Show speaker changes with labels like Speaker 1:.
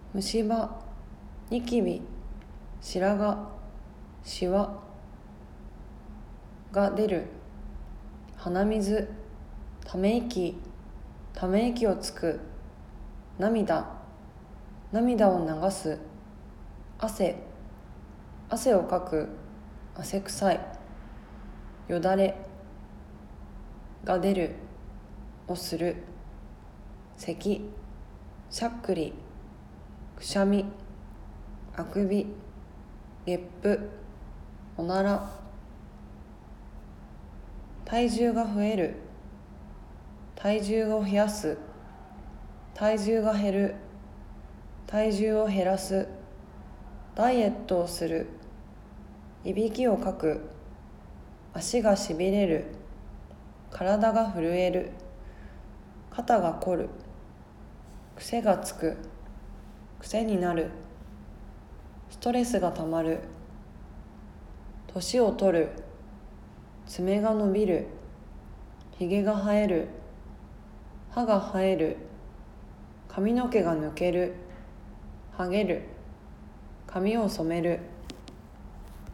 Speaker 1: 虫歯、ニキビ、白髪、シワが出る。鼻水、ため息をつく。涙を流す。汗をかく。汗臭い。よだれが出るをする。咳、しゃっくり、くしゃみ、あくび、げっぷ、おなら。体重が増える。体重を増やす。体重が減る。体重を減らす。ダイエットをする。いびきをかく。足がしびれる。体が震える。肩が凝る。癖がつく。癖になる。ストレスがたまる。年を取る。爪が伸びる。ひげが生える。歯が生える。髪の毛が抜ける。はげる。髪を染める。